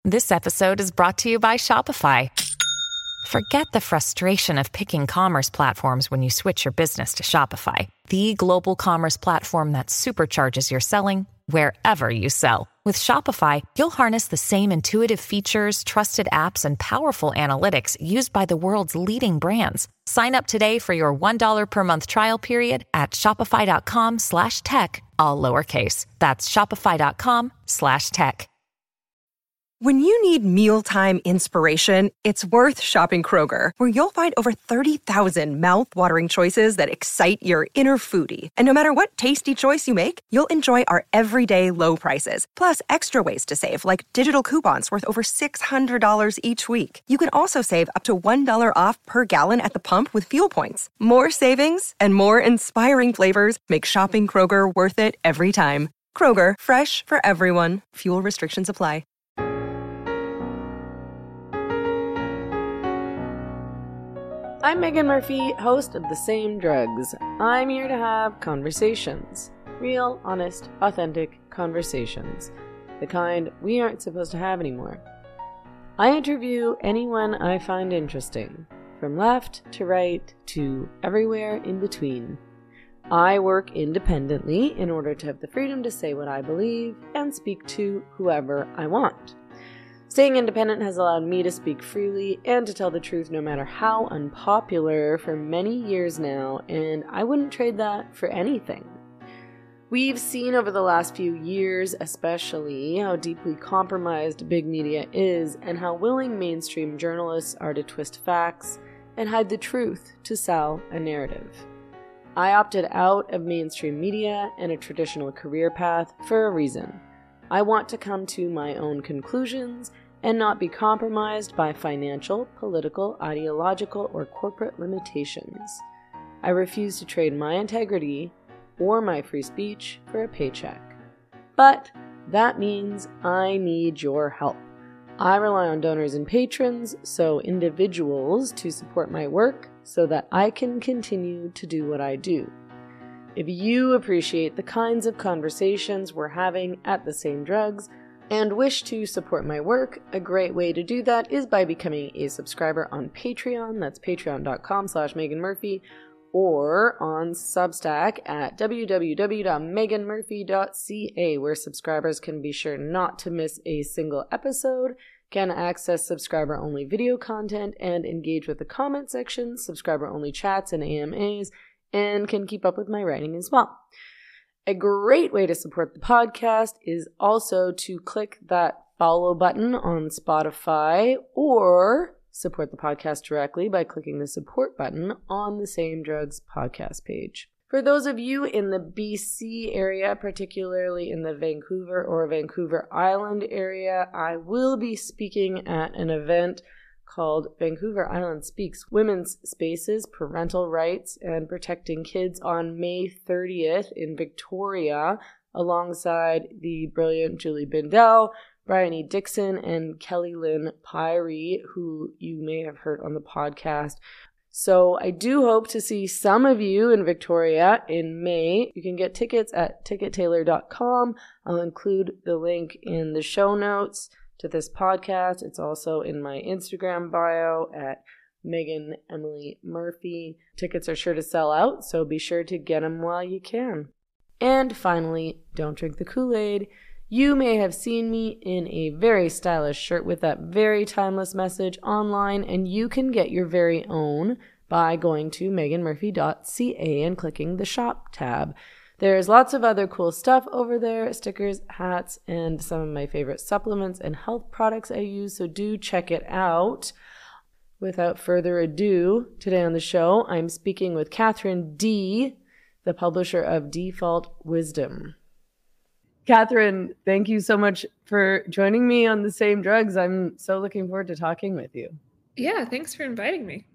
This episode is brought to you by Shopify. Forget the frustration of picking commerce platforms when you switch your business to Shopify, the global commerce platform that supercharges your selling wherever you sell. With Shopify, you'll harness the same intuitive features, trusted apps, and powerful analytics used by the world's leading brands. Sign up today for your $1 per month trial period at shopify.com/tech, all lowercase. That's shopify.com/tech. When you need mealtime inspiration, it's worth shopping Kroger, where you'll find over 30,000 mouth-watering choices that excite your inner foodie. And no matter what tasty choice you make, you'll enjoy our everyday low prices, plus extra ways to save, like digital coupons worth over $600 each week. You can also save up to $1 off per gallon at the pump with fuel points. More savings and more inspiring flavors make shopping Kroger worth it every time. Kroger, fresh for everyone. Fuel restrictions apply. I'm Megan Murphy, host of The Same Drugs. I'm here to have conversations. Real, honest, authentic conversations. The kind we aren't supposed to have anymore. I interview anyone I find interesting, from left to right to everywhere in between. I work independently in order to have the freedom to say what I believe and speak to whoever I want. Staying independent has allowed me to speak freely and to tell the truth no matter how unpopular for many years now, and I wouldn't trade that for anything. We've seen over the last few years especially how deeply compromised big media is and how willing mainstream journalists are to twist facts and hide the truth to sell a narrative. I opted out of mainstream media and a traditional career path for a reason. I want to come to my own conclusions and not be compromised by financial, political, ideological, or corporate limitations. I refuse to trade my integrity or my free speech for a paycheck. But that means I need your help. I rely on donors and patrons, so individuals, to support my work so that I can continue to do what I do. If you appreciate the kinds of conversations we're having at The Same Drugs and wish to support my work, a great way to do that is by becoming a subscriber on Patreon. That's patreon.com/Megan Murphy, or on Substack at www.meganmurphy.ca, where subscribers can be sure not to miss a single episode, can access subscriber-only video content, and engage with the comment section, subscriber-only chats and AMAs, and can keep up with my writing as well. A great way to support the podcast is also to click that follow button on Spotify, or support the podcast directly by clicking the support button on the Same Drugs podcast page. For those of you in the BC area, particularly in the Vancouver or Vancouver Island area, I will be speaking at an event called Vancouver Island Speaks: Women's Spaces, Parental Rights, and Protecting Kids on May 30th in Victoria, alongside the brilliant Julie Bindel, Bryony Dixon, and Kelly Lynn Pyrie, who you may have heard on the podcast. So I do hope to see some of you in Victoria in May. You can get tickets at tickettailor.com. I'll include the link in the show notes to this podcast. It's also in my Instagram bio at Megan Emily Murphy. Tickets are sure to sell out, so be sure to get them while you can. And finally, don't drink the Kool-Aid. You may have seen me in a very stylish shirt with that very timeless message online, and you can get your very own by going to meganmurphy.ca and clicking the shop tab. There's lots of other cool stuff over there, stickers, hats, and some of my favorite supplements and health products I use, so do check it out. Without further ado, today on the show, I'm speaking with Catherine D., the publisher of Default Wisdom. Catherine, thank you so much for joining me on The Same Drugs. I'm so looking forward to talking with you. Yeah, thanks for inviting me.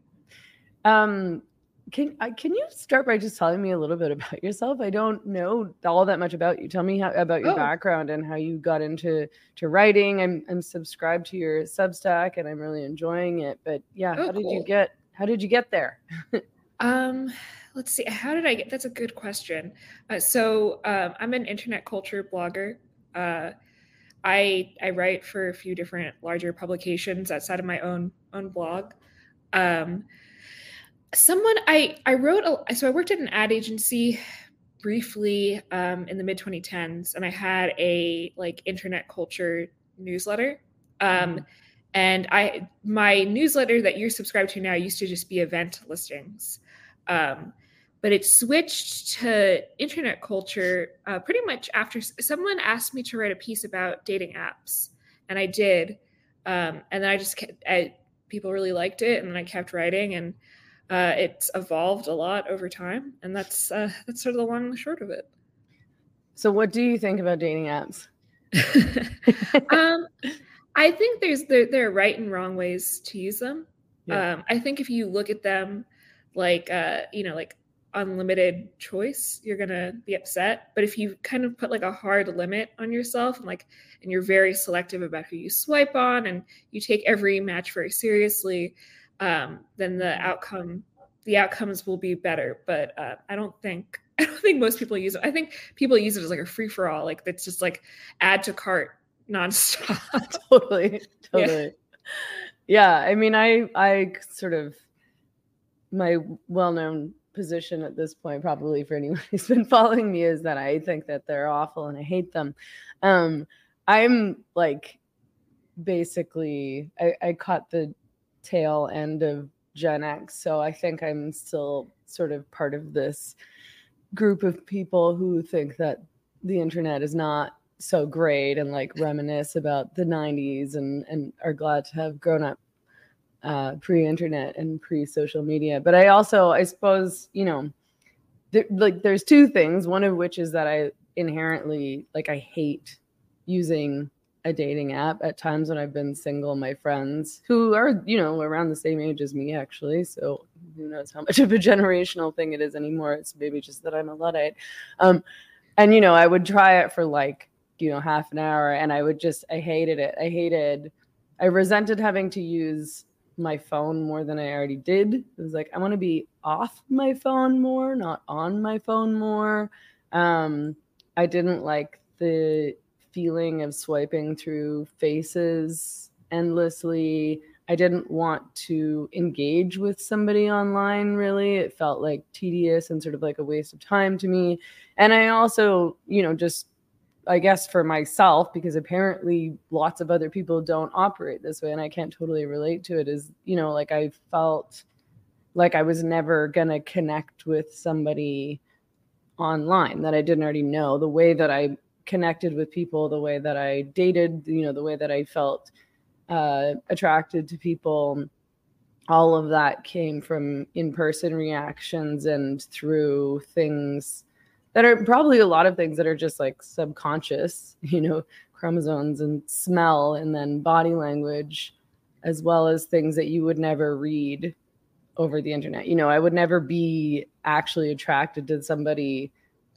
Can you start by just telling me a little bit about yourself? I don't know all that much about you. Tell me about your background and how you got into writing. I'm subscribed to your Substack and I'm really enjoying it. But yeah, how did you get there? Let's see. How did I get? That's a good question. So I'm an internet culture blogger. I write for a few different larger publications outside of my own blog. I wrote so I worked at an ad agency briefly in the mid 2010s, and I had a like internet culture newsletter. And my newsletter that you're subscribed to now used to just be event listings. But it switched to internet culture pretty much after someone asked me to write a piece about dating apps, and I did. And then people really liked it, and then I kept writing, and it's evolved a lot over time, and that's sort of the long and the short of it. So, what do you think about dating apps? I think there are right and wrong ways to use them. Yeah. I think if you look at them like like unlimited choice, you're gonna be upset. But if you kind of put like a hard limit on yourself and you're very selective about who you swipe on, and you take every match very seriously, then the outcomes will be better. But I don't think most people use it. I think people use it as like a free for all, like that's just like add to cart nonstop. Totally. Yeah. I mean, I sort of, my well-known position at this point, probably for anyone who's been following me, is that I think that they're awful and I hate them. I'm like, basically, I caught the tail end of Gen X. So I think I'm still sort of part of this group of people who think that the internet is not so great and like reminisce about the 90s and are glad to have grown up pre-internet and pre-social media. But I suppose, there's two things, one of which is that I inherently, I hate using a dating app at times when I've been single. My friends who are, around the same age as me, actually, so who knows how much of a generational thing it is anymore. It's maybe just that I'm a Luddite. And, I would try it for half an hour, and I hated it. I resented having to use my phone more than I already did. It was like, I want to be off my phone more, not on my phone more. I didn't like the feeling of swiping through faces endlessly. I didn't want to engage with somebody online, really. It felt like tedious and sort of like a waste of time to me. And I also, just, I guess for myself, because apparently lots of other people don't operate this way, and I can't totally relate to it, is, I felt like I was never going to connect with somebody online that I didn't already know. The way that I connected with people, the way that I dated, the way that I felt attracted to people, all of that came from in-person reactions and through things that are probably a lot of things that are just like subconscious, chromosomes and smell, and then body language, as well as things that you would never read over the internet. I would never be actually attracted to somebody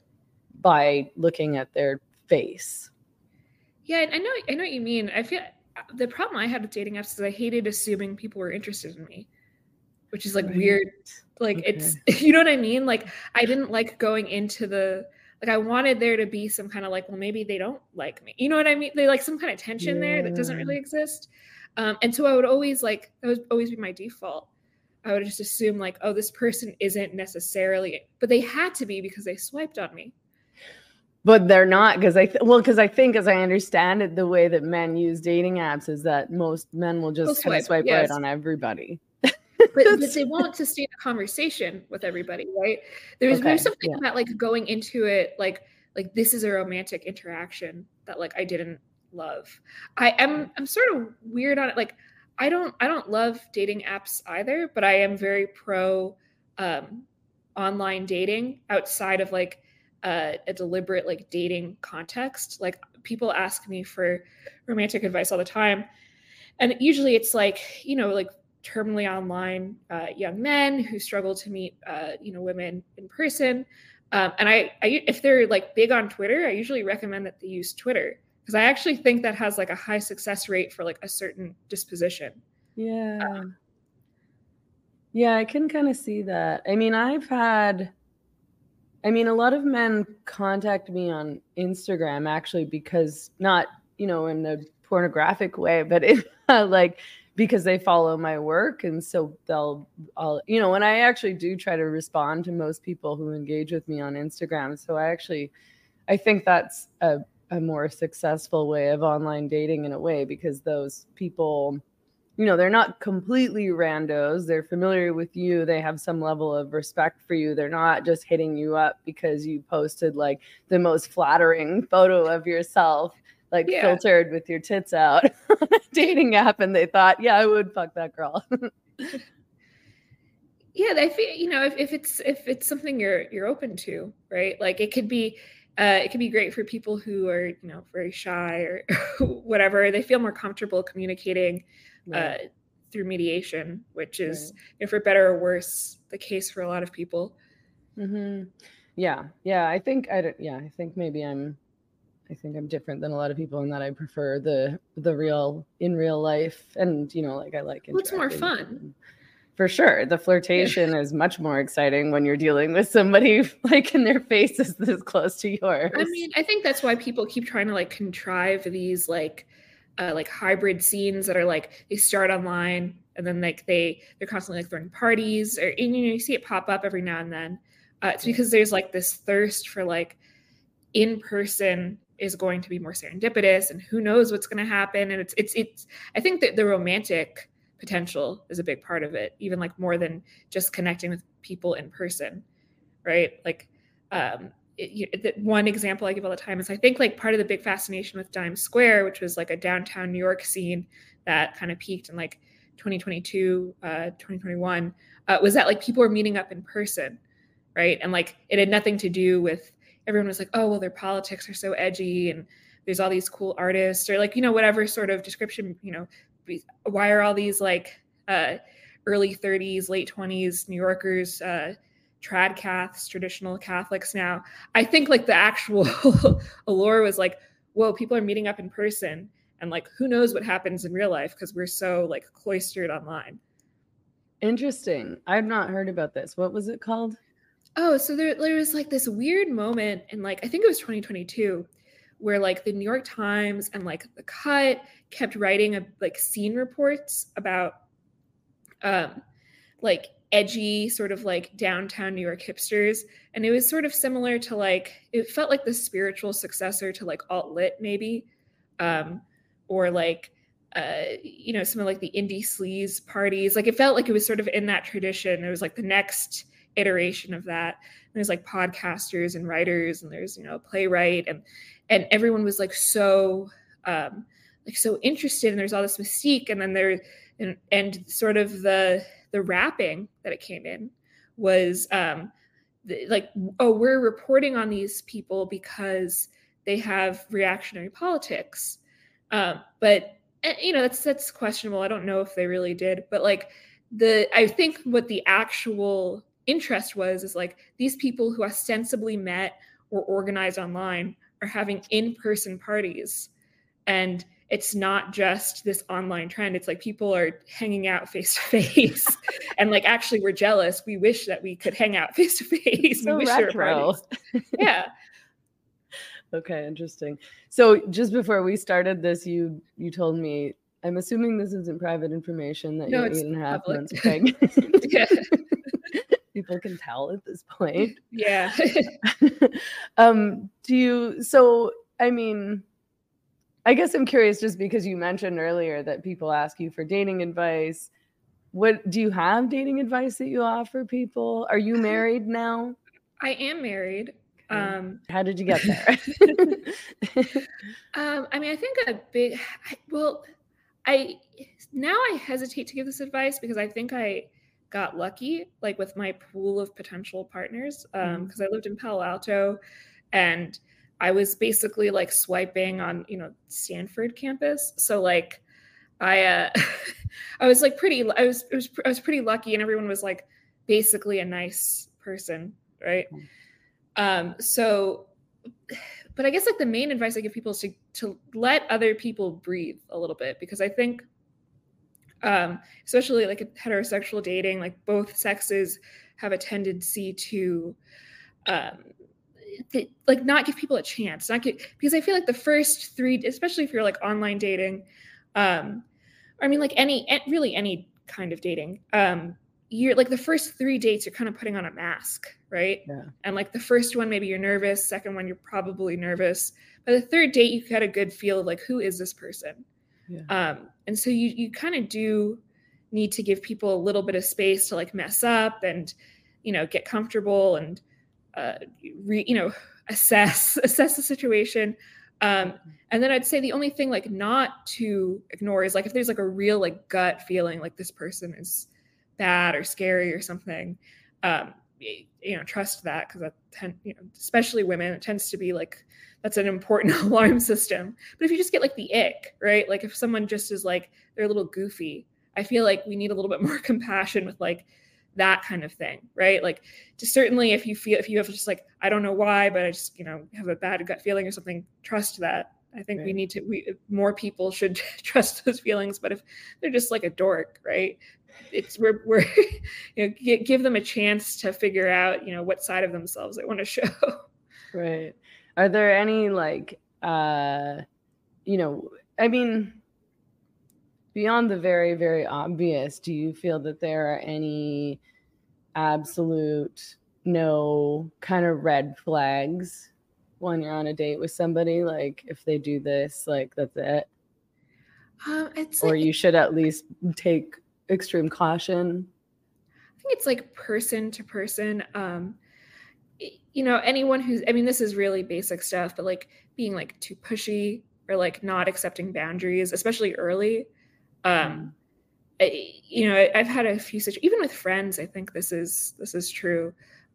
by looking at their face. Yeah, I know what you mean. I feel the problem I had with dating apps is I hated assuming people were interested in me, which is like weird. Like it's, you know what I mean? Like I didn't like going into I wanted there to be some kind of well, maybe they don't like me. You know what I mean? They like some kind of tension there that doesn't really exist. And so I would always that would always be my default. I would just assume oh, this person isn't necessarily, but they had to be because they swiped on me. But they're not, because I think, as I understand it, the way that men use dating apps is that most men will just kind of swipe right on everybody. But they won't sustain a conversation with everybody, right? There's something about going into it like this is a romantic interaction that I didn't love. I'm sort of weird on it. I don't love dating apps either, but I am very pro online dating outside of a deliberate dating context. People ask me for romantic advice all the time, and usually it's terminally online young men who struggle to meet women in person, and I if they're big on Twitter, I usually recommend that they use Twitter, because I actually think that has a high success rate for a certain disposition. Yeah, I can kind of see that. I mean, a lot of men contact me on Instagram, actually, because not you know, in a pornographic way, but it like because they follow my work. And so I'll, you know, and I actually do try to respond to most people who engage with me on Instagram. So I think that's a more successful way of online dating in a way, because those people, you know, they're not completely randos. They're familiar with you. They have some level of respect for you. They're not just hitting you up because you posted like the most flattering photo of yourself, like filtered with your tits out on a dating app, and they thought, yeah, I would fuck that girl. Yeah, I feel, you know, if it's something you're open to, right? Like it could be great for people who are, you know, very shy or whatever. They feel more comfortable communicating through mediation, which is, you know, for better or worse, the case for a lot of people. Mm-hmm. Yeah. I think maybe I'm different than a lot of people in that I prefer the real in real life, and you know, like I like it's more fun. For sure. The flirtation is much more exciting when you're dealing with somebody like in their face is this close to yours. I mean, I think that's why people keep trying to like contrive these like hybrid scenes that are like, they start online and then like they're constantly like throwing parties, or, and, you know, you see it pop up every now and then. It's because there's like this thirst for like in person is going to be more serendipitous, and who knows what's going to happen. And it's I think that the romantic potential is a big part of it, even like more than just connecting with people in person, right? Like one example I give all the time is, I think like part of the big fascination with Dimes Square, which was like a downtown New York scene that kind of peaked in like 2022, 2021, was that like people were meeting up in person, right? And like it had nothing to do with, everyone was like, oh, well, their politics are so edgy and there's all these cool artists, or like, you know, whatever sort of description, you know, why are all these like early 30s, late 20s New Yorkers trad Caths, traditional Catholics now? I think like the actual allure was like, whoa, people are meeting up in person, and like who knows what happens in real life because we're so like cloistered online. Interesting. I've not heard about this. What was it called? Oh, so there was like this weird moment in like, I think it was 2022, where like the New York Times and like The Cut kept writing like scene reports about like edgy sort of like downtown New York hipsters. And it was sort of similar to like, it felt like the spiritual successor to like alt-lit maybe, or like, you know, some of like the indie sleaze parties. Like it felt like it was sort of in that tradition. It was like the next iteration of that. And there's like podcasters and writers, and there's, you know, a playwright, and everyone was like so interested, and there's all this mystique. And then there, and sort of the wrapping that it came in was like, oh, we're reporting on these people because they have reactionary politics. But you know, that's questionable. I don't know if they really did, but like I think what the actual interest was is like, these people who ostensibly met or organized online are having in-person parties, and it's not just this online trend. It's like people are hanging out face to face, and like, actually, we're jealous. We wish that we could hang out face to face. So we wish retro. there were parties. Yeah. Okay, interesting. So just before we started this, you told me, I'm assuming this isn't private information, that you're 8.5 months pregnant. Yeah. People can tell at this point. Yeah. So, I mean, I guess I'm curious, just because you mentioned earlier that people ask you for dating advice. What do you have dating advice that you offer people? Are you married now? I am married. How did you get there? I mean, I think now I hesitate to give this advice because I think I got lucky, like with my pool of potential partners, because I lived in Palo Alto, and I was basically like swiping on, you know, Stanford campus. So like I was like I was pretty lucky, and everyone was like basically a nice person, right? So, but I guess like the main advice I give people is to let other people breathe a little bit, because I think, especially like heterosexual dating, like both sexes have a tendency to, like not give people a chance, because I feel like the first 3, especially if you're like online dating, I mean like any kind of dating, you're like the first 3 dates, you're kind of putting on a mask, right? Yeah. And like the first one, maybe you're nervous. Second one, you're probably nervous. By the third date, you get a good feel of like, who is this person? Yeah. And so you kind of do need to give people a little bit of space to like mess up and, get comfortable and, assess the situation. And then I'd say the only thing like not to ignore is like if there's like a real like gut feeling like this person is bad or scary or something, trust that, because especially women, it tends to be like that's an important alarm system. But if you just get like the ick, right? Like if someone just is like they're a little goofy, I feel like we need a little bit more compassion with like that kind of thing, right? Like just certainly if you have just like, I don't know why, but I just, have a bad gut feeling or something, trust that. I think right. More people should trust those feelings. But if they're just like a dork, right? We're give them a chance to figure out, what side of themselves they want to show. Right. Are there any like, I mean, beyond the very, very obvious, do you feel that there are any absolute no kind of red flags when you're on a date with somebody? Like if they do this, like that's it? Or you should at least take extreme caution? I think it's like person to person. Anyone who's, this is really basic stuff, but like being like too pushy or like not accepting boundaries, especially early. I've had a few situations, even with friends. I think this is true.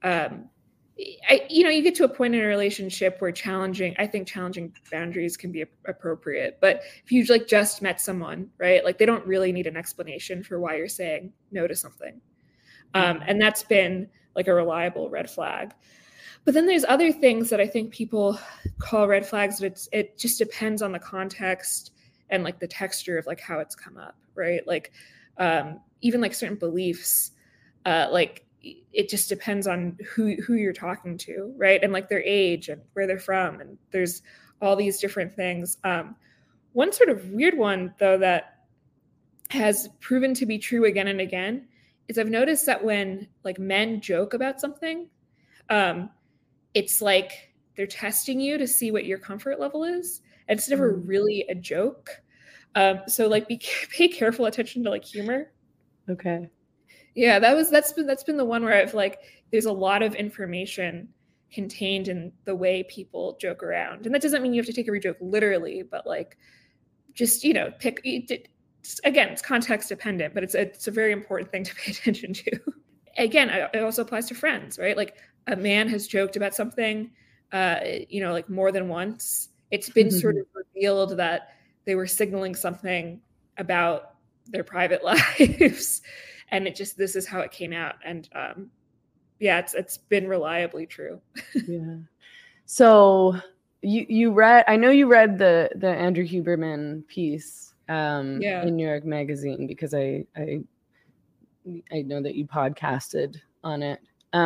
You get to a point in a relationship where challenging boundaries can be appropriate. But if you like just met someone, right, like they don't really need an explanation for why you're saying no to something. And that's been like a reliable red flag. But then there's other things that I think people call red flags, but it just depends on the context and like the texture of like how it's come up, right? Like even like certain beliefs, like it just depends on who you're talking to, right? And like their age and where they're from, and there's all these different things. One sort of weird one though that has proven to be true again and again is I've noticed that when like men joke about something, it's like they're testing you to see what your comfort level is. And it's never really a joke. So like pay careful attention to like humor. Okay. Yeah, that's been the one where I've like there's a lot of information contained in the way people joke around. And that doesn't mean you have to take every joke literally, but like just, pick again, it's context dependent, but it's a very important thing to pay attention to. Again, it also applies to friends, right? Like a man has joked about something, like more than once. It's been sort of revealed that they were signaling something about their private lives. And this is how it came out. And it's been reliably true. Yeah. So you read, I know you read the Andrew Huberman piece in New York Magazine, because I know that you podcasted on it.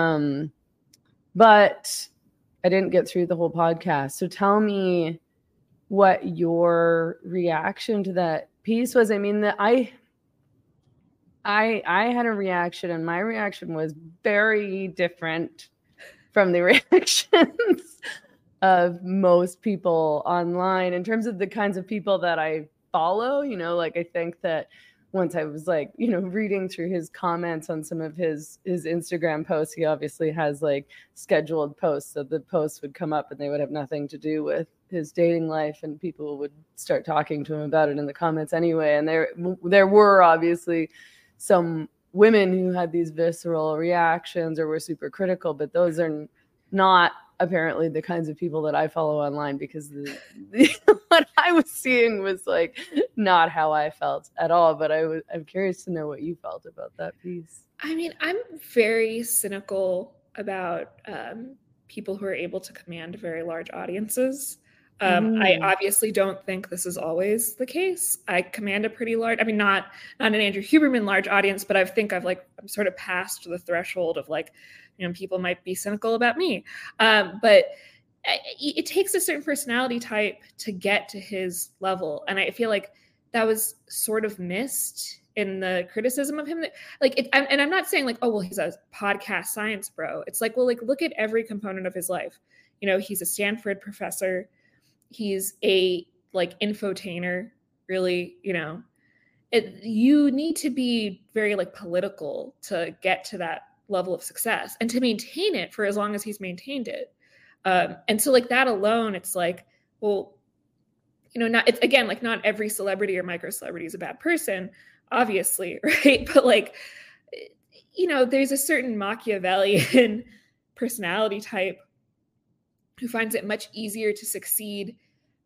But I didn't get through the whole podcast. So tell me what your reaction to that piece was. I mean, I had a reaction, and my reaction was very different from the reactions of most people online in terms of the kinds of people that I follow. Like I think that once I was like, reading through his comments on some of his Instagram posts, he obviously has like scheduled posts. So the posts would come up and they would have nothing to do with his dating life, and people would start talking to him about it in the comments anyway. And there were obviously some women who had these visceral reactions or were super critical, but those are not apparently the kinds of people that I follow online, because what I was seeing was like not how I felt at all. But I'm curious to know what you felt about that piece. I mean, I'm very cynical about people who are able to command very large audiences. I obviously don't think this is always the case. I command a pretty large, not an Andrew Huberman large audience, but I'm sort of past the threshold of like, people might be cynical about me. But it takes a certain personality type to get to his level. And I feel like that was sort of missed in the criticism of him. Like, and I'm not saying like, oh, well, he's a podcast science bro. It's like, well, like, look at every component of his life. You know, he's a Stanford professor. He's a like infotainer, really, you know. You need to be very like political to get to that level of success and to maintain it for as long as he's maintained it. And so like that alone, it's like, well, you know, it's again, like not every celebrity or micro celebrity is a bad person, obviously, right? But like, you know, there's a certain Machiavellian personality type who finds it much easier to succeed.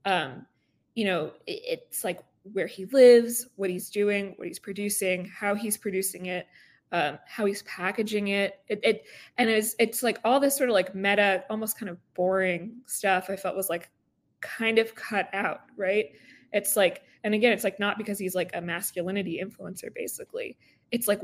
You know, it's like where he lives, what he's doing, what he's producing, how he's producing it, how he's packaging it. And it's like all this sort of like meta, almost kind of boring stuff I felt was like kind of cut out, right? It's like, and again, it's like not because he's like a masculinity influencer, basically. It's like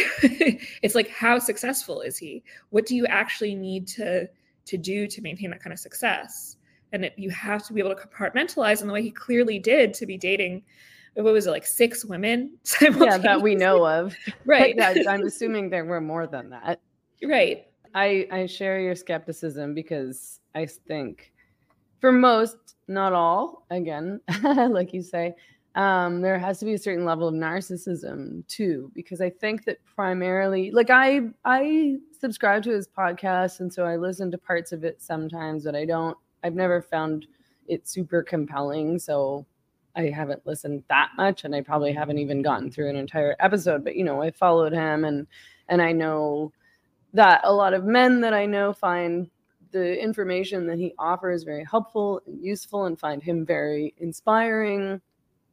it's like how successful is he? What do you actually need to do to maintain that kind of success? And you have to be able to compartmentalize in the way he clearly did to be dating, what was it, like 6 women simultaneously? Yeah, that we know of. Right. I'm assuming there were more than that. Right. I share your skepticism because I think for most, not all, again, like you say, there has to be a certain level of narcissism too, because I think that primarily, like I subscribe to his podcast, and so I listen to parts of it sometimes, but I've never found it super compelling, so I haven't listened that much, and I probably haven't even gotten through an entire episode. But, you know, I followed him, and I know that a lot of men that I know find the information that he offers very helpful and useful and find him very inspiring.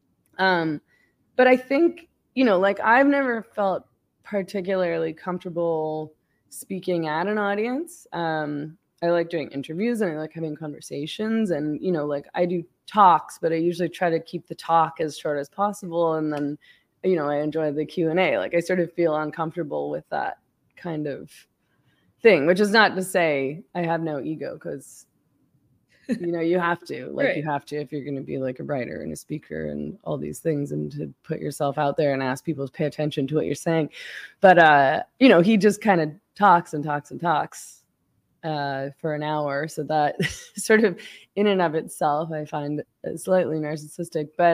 But I think, you know, like I've never felt particularly comfortable speaking at an audience. I like doing interviews and I like having conversations, and, you know, like I do talks, but I usually try to keep the talk as short as possible. And then, you know, I enjoy the Q&A. Like I sort of feel uncomfortable with that kind of thing, which is not to say I have no ego, because, you know, you have to, like, right. You have to, if you're going to be like a writer and a speaker and all these things, and to put yourself out there and ask people to pay attention to what you're saying. But, you know, he just kind of talks and talks and talks for an hour. So that sort of in and of itself, I find slightly narcissistic. But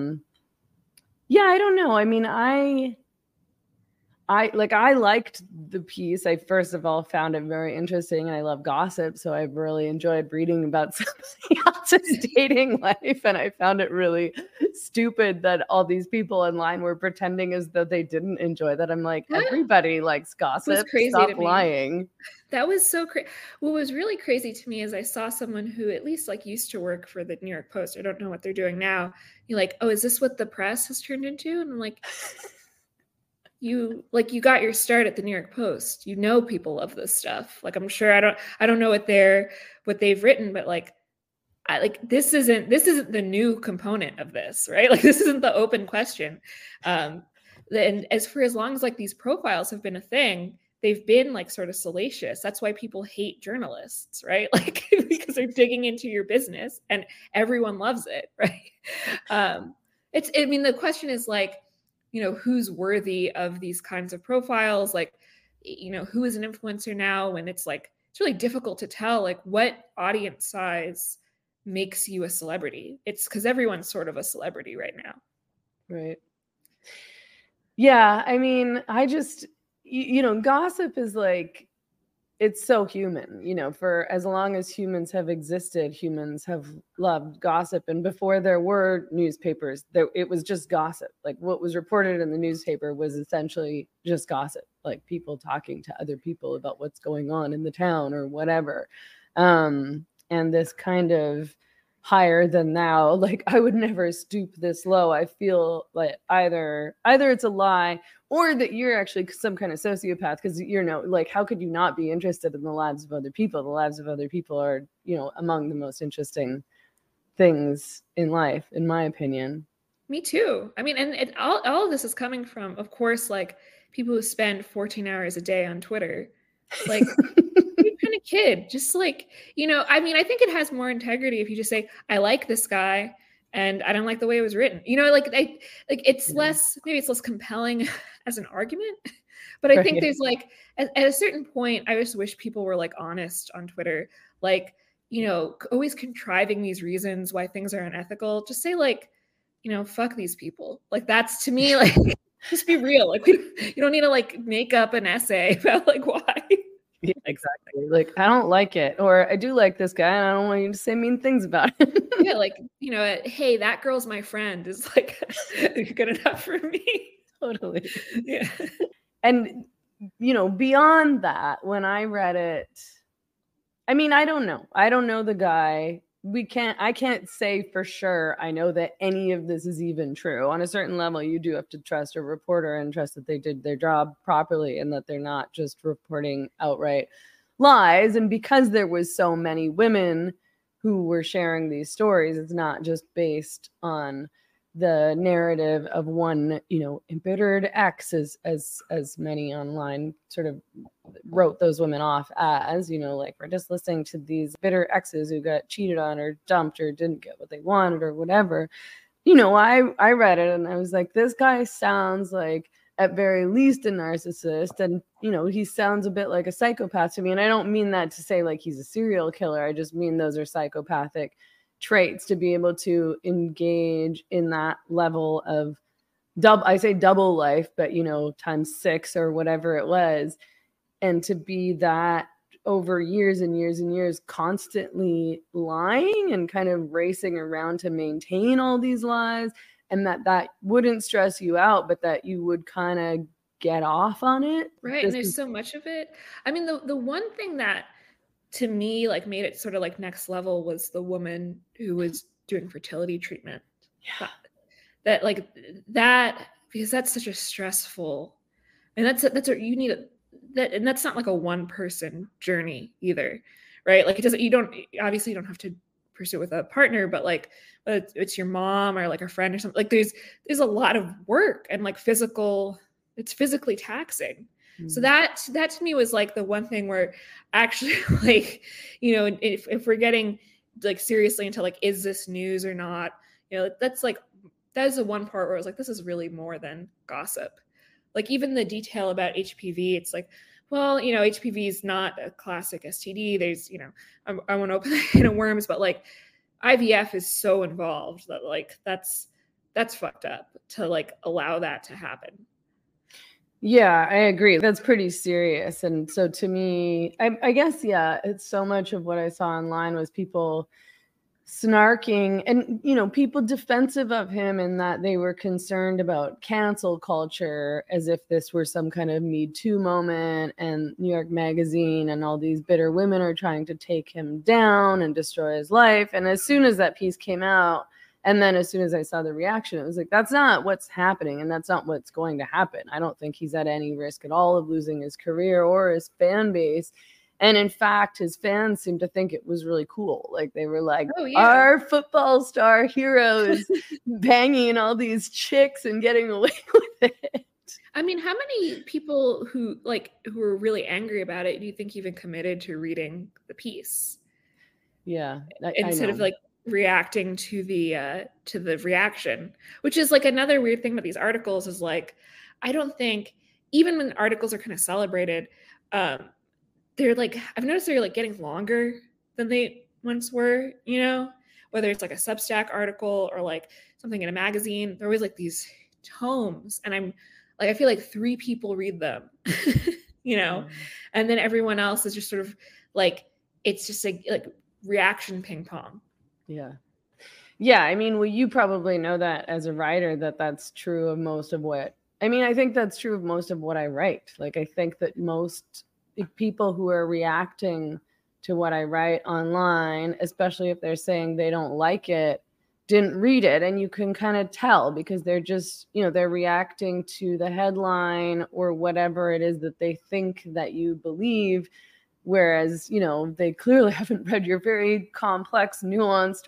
yeah, I don't know. I mean, I liked the piece. I first of all found it very interesting. I love gossip, so I've really enjoyed reading about somebody else's dating life. And I found it really stupid that all these people online were pretending as though they didn't enjoy that. I'm like, everybody likes gossip. Stop lying. That was so crazy. What was really crazy to me is I saw someone who at least like used to work for the New York Post. I don't know what they're doing now. You're like, oh, is this what the press has turned into? And I'm like, you got your start at the New York Post. You know, people love this stuff. Like, I'm sure I don't know what they've written, but like, this isn't the new component of this, right? Like, this isn't the open question. And for as long as like these profiles have been a thing, they've been like sort of salacious. That's why people hate journalists, right? Like, because they're digging into your business and everyone loves it, right? The question is like, you know, who's worthy of these kinds of profiles? Like, you know, who is an influencer now, when it's like, it's really difficult to tell, like, what audience size makes you a celebrity. It's because everyone's sort of a celebrity right now. Right. Yeah. I mean, I just, you know, gossip is like, it's so human, you know, for as long as humans have existed, humans have loved gossip. And before there were newspapers, it was just gossip. Like, what was reported in the newspaper was essentially just gossip, like people talking to other people about what's going on in the town or whatever. And this kind of higher than thou, like, I would never stoop this low. I feel like either it's a lie, or that you're actually some kind of sociopath, because, you know, like, how could you not be interested in the lives of other people? The lives of other people are, you know, among the most interesting things in life, in my opinion. Me too. I mean, and all of this is coming from, of course, like, people who spend 14 hours a day on Twitter. Like, you're trying to kid. Just like, I mean, I think it has more integrity if you just say, I like this guy and I don't like the way it was written. It's less, maybe it's less compelling as an argument. But I think there's like, at a certain point, I just wish people were like honest on Twitter, like, always contriving these reasons why things are unethical. Just say like, fuck these people. Like, that's to me, like, just be real. Like, you don't need to like make up an essay about like why. Yeah, exactly. Like, I don't like it, or I do like this guy and I don't want you to say mean things about him. Yeah, like, hey, that girl's my friend is like good enough for me. Totally. Yeah. And, beyond that, when I read it, I mean, I don't know. I don't know the guy. I can't say for sure I know that any of this is even true. On a certain level, you do have to trust a reporter and trust that they did their job properly and that they're not just reporting outright lies. And because there was so many women who were sharing these stories, it's not just based on the narrative of one, embittered ex, as many online sort of wrote those women off as, like, we're just listening to these bitter exes who got cheated on or dumped or didn't get what they wanted or whatever. I read it and I was like, this guy sounds like at very least a narcissist, and he sounds a bit like a psychopath to me. And I don't mean that to say like he's a serial killer. I just mean those are psychopathic traits, to be able to engage in that level of double life, but times 6 or whatever it was, and to be that over years and years and years constantly lying and kind of racing around to maintain all these lies, and that wouldn't stress you out, but that you would kind of get off on it. Right. And there's so much of it. I mean, the one thing that to me like made it sort of like next level was the woman who was doing fertility treatment. Yeah. That because that's such a stressful, and that's what you need and that's not like a one person journey either, right? Like you don't have to pursue it with a partner, but like it's your mom or like a friend or something. Like there's a lot of work and like it's physically taxing. So that to me was like the one thing where actually like, if we're getting like seriously into like, is this news or not? That is the one part where I was like, this is really more than gossip. Like even the detail about HPV, it's like, well, HPV is not a classic STD. There's, I won't open the can of worms, but like IVF is so involved that like, that's fucked up to like allow that to happen. Yeah, I agree. That's pretty serious. And so to me, I guess, yeah, it's so much of what I saw online was people snarking and, people defensive of him, and that they were concerned about cancel culture as if this were some kind of Me Too moment, and New York Magazine and all these bitter women are trying to take him down and destroy his life. And as soon as that piece came out, and then as soon as I saw the reaction, it was like, that's not what's happening. And that's not what's going to happen. I don't think he's at any risk at all of losing his career or his fan base. And in fact, his fans seemed to think it was really cool. Like they were like, oh, yeah, our football star hero is banging all these chicks and getting away with it. I mean, how many people who were really angry about it do you think even committed to reading the piece? Yeah. Instead of like reacting to the reaction, which is like another weird thing about these articles is like, I don't think even when articles are kind of celebrated, they're like, I've noticed they're like getting longer than they once were, whether it's like a Substack article or like something in a magazine, they're always like these tomes. And I'm like, I feel like 3 people read them, and then everyone else is just sort of like, it's just like reaction ping pong. Yeah. Yeah. I mean, well, you probably know that as a writer, that's true of most of I think that's true of most of what I write. Like, I think that most people who are reacting to what I write online, especially if they're saying they don't like it, didn't read it. And you can kind of tell because they're just, they're reacting to the headline or whatever it is that they think that you believe. Whereas, they clearly haven't read your very complex, nuanced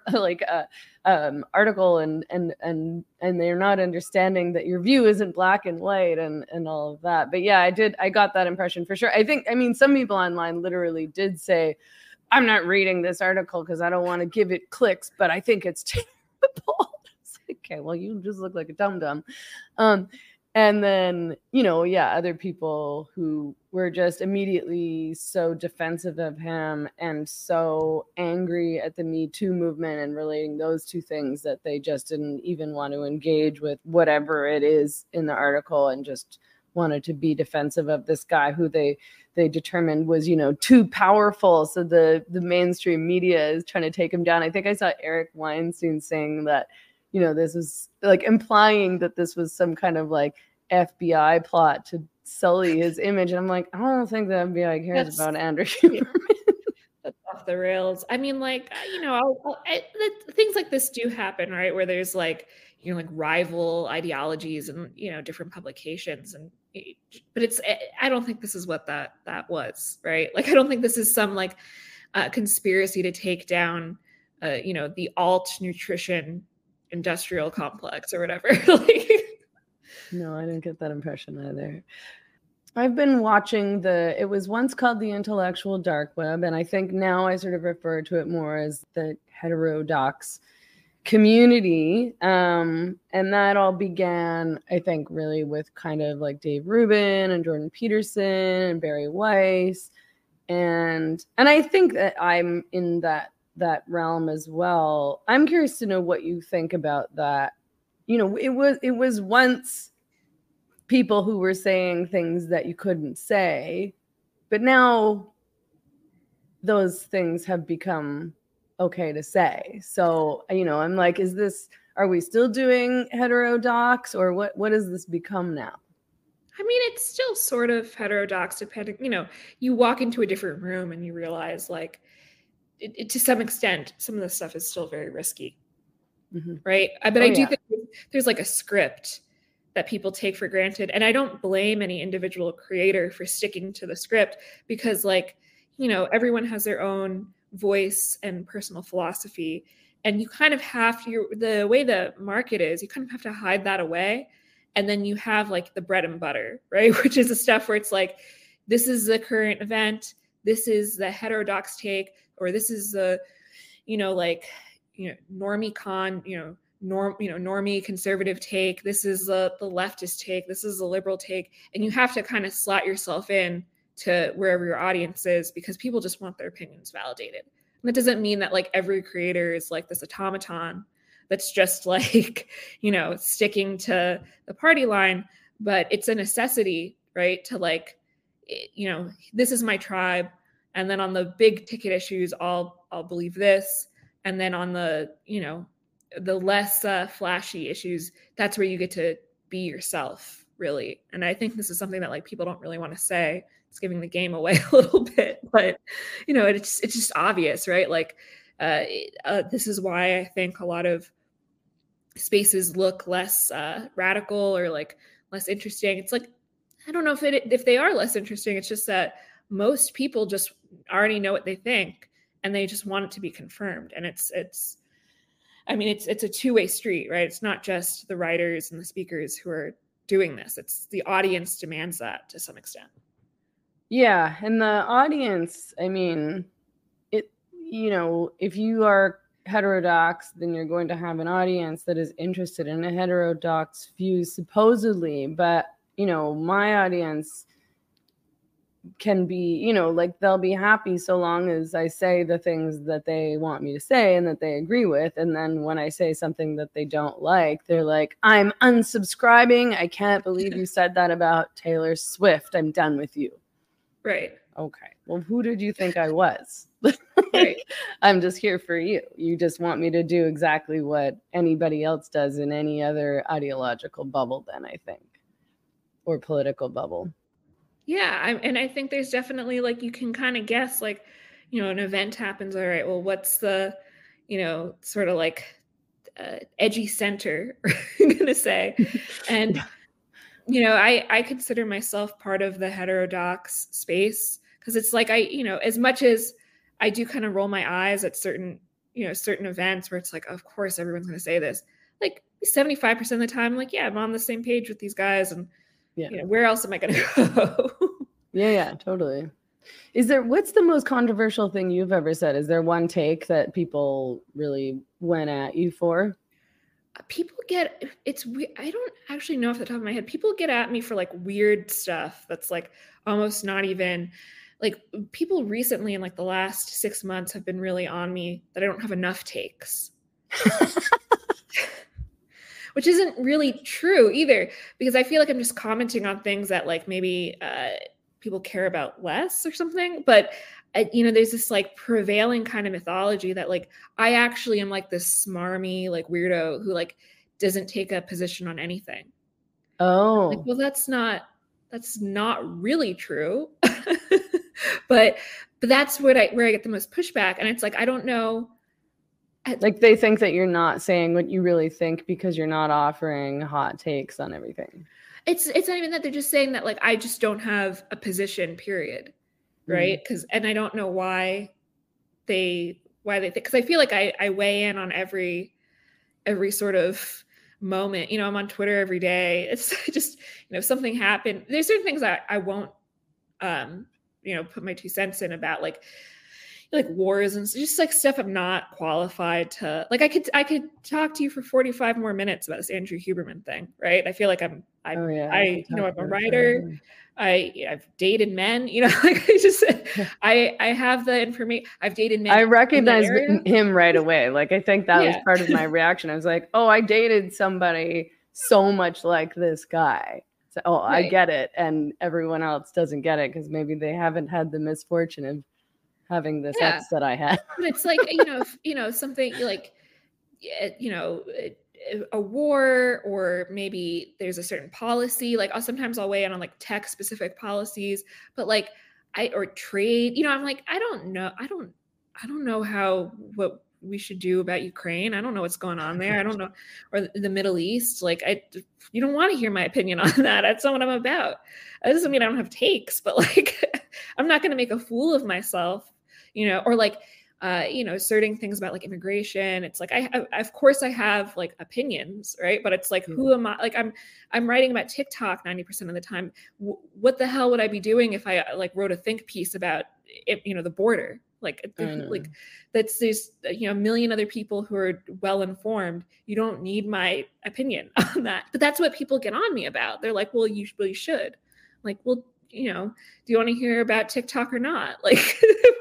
article, and they're not understanding that your view isn't black and white and all of that. But yeah, I got that impression for sure. Some people online literally did say, I'm not reading this article because I don't want to give it clicks, but I think it's terrible. It's like, okay, well, you just look like a dum-dum. And then, other people who were just immediately so defensive of him and so angry at the Me Too movement and relating those two things that they just didn't even want to engage with whatever it is in the article and just wanted to be defensive of this guy who they determined was, too powerful. So the mainstream media is trying to take him down. I think I saw Eric Weinstein saying that, this is like implying that this was some kind of like FBI plot to sully his image. And I'm like, I don't think the FBI cares about Andrew Huberman. That's off the rails. I mean, like, things like this do happen, right? Where there's like, like rival ideologies and, different publications. But I don't think this is what that was, right? Like, I don't think this is some like conspiracy to take down, the alt nutrition industrial complex or whatever. No, I didn't get that impression either. I've been watching it was once called the intellectual dark web, and I think now I sort of refer to it more as the heterodox community. And that all began, I think, really with kind of like Dave Rubin and Jordan Peterson and Barry Weiss. And I think that I'm in that realm as well. I'm curious to know what you think about that. It was once people who were saying things that you couldn't say, but now those things have become okay to say. So, I'm like, are we still doing heterodox, or what has this become now? I mean, it's still sort of heterodox depending, you walk into a different room and you realize like, to some extent, some of the stuff is still very risky. Mm-hmm. Right. But I do think there's like a script that people take for granted. And I don't blame any individual creator for sticking to the script because like, everyone has their own voice and personal philosophy. And you kind of have to, the way the market is, you kind of have to hide that away. And then you have like the bread and butter, right? Which is the stuff where it's like, this is the current event. This is the heterodox take, or this is the, normie normie conservative take. This is the leftist take. This is the liberal take. And you have to kind of slot yourself in to wherever your audience is because people just want their opinions validated. And that doesn't mean that like every creator is like this automaton that's just like, sticking to the party line, but it's a necessity, right? To like, this is my tribe. And then on the big ticket issues, I'll believe this. And then on the, the less flashy issues, that's where you get to be yourself, really. And I think this is something that like people don't really want to say. It's giving the game away a little bit, but it's just obvious, right? Like this is why I think a lot of spaces look less radical or like less interesting. It's like, I don't know if they are less interesting. It's just that most people just already know what they think and they just want it to be confirmed. And it's a two-way street, right? It's not just the writers and the speakers who are doing this. It's the audience demands that to some extent. Yeah. And the audience, I mean, if you are heterodox, then you're going to have an audience that is interested in a heterodox view, supposedly. But, my audience can be, they'll be happy so long as I say the things that they want me to say and that they agree with. And then when I say something that they don't like, they're like, I'm unsubscribing. I can't believe you said that about Taylor Swift. I'm done with you. Right. Okay. Well, who did you think I was? Right. I'm just here for you. You just want me to do exactly what anybody else does in any other ideological bubble, then, I think, or political bubble. Yeah. And I think there's definitely like, you can kind of guess like, an event happens. All right, well, what's the, sort of like edgy center, I'm going to say. And, I consider myself part of the heterodox space Because it's like, as much as I do kind of roll my eyes at certain events where it's like, of course, everyone's going to say this, like 75% of the time, I'm like, yeah, I'm on the same page with these guys. And, where else am I going to go? Yeah, totally. What's the most controversial thing you've ever said? Is there one take that people really went at you for? People I don't actually know off the top of my head. People get at me for like weird stuff that's like almost not even like, people recently in like the last 6 months have been really on me that I don't have enough takes. Which isn't really true either, because I feel like I'm just commenting on things that like maybe people care about less or something. But there's this like prevailing kind of mythology that like I actually am like this smarmy like weirdo who like doesn't take a position on anything. Oh, like, well, that's not really true. but that's where I get the most pushback, and it's like, I don't know. Like they think that you're not saying what you really think because you're not offering hot takes on everything. It's not even that. They're just saying that like I just don't have a position, period. Right? And I don't know why they think, because I feel like I weigh in on every sort of moment. I'm on Twitter every day. It's just, if something happened, there's certain things I won't put my 2 cents in about, like wars and just like stuff I'm not qualified to, like, I could talk to you for 45 more minutes about this Andrew Huberman thing, right? I feel like I'm a writer. I've dated men, like I have the information. I've dated men. I recognize him right away. Like, I think that was part of my reaction. I was like, oh, I dated somebody so much like this guy. So, right. I get it. And everyone else doesn't get it because maybe they haven't had the misfortune of having this ex that I had. But it's like, something like, a war, or maybe there's a certain policy. Like sometimes I'll weigh in on like tech specific policies, but like or trade, I'm like, I don't know what we should do about Ukraine. I don't know what's going on there. I don't know. Or the Middle East. Like you don't want to hear my opinion on that. That's not what I'm about. That doesn't mean I don't have takes, but like, I'm not going to make a fool of myself, or like, asserting things about like immigration. It's like, I of course I have like opinions, right? But it's like, who am I? Like I'm writing about TikTok 90% of the time. What the hell would I be doing if I like wrote a think piece about it, the border? Like there's a million other people who are well informed. You don't need my opinion on that. But that's what people get on me about. They're like, well, you should. I'm like, well, do you want to hear about TikTok or not? Like.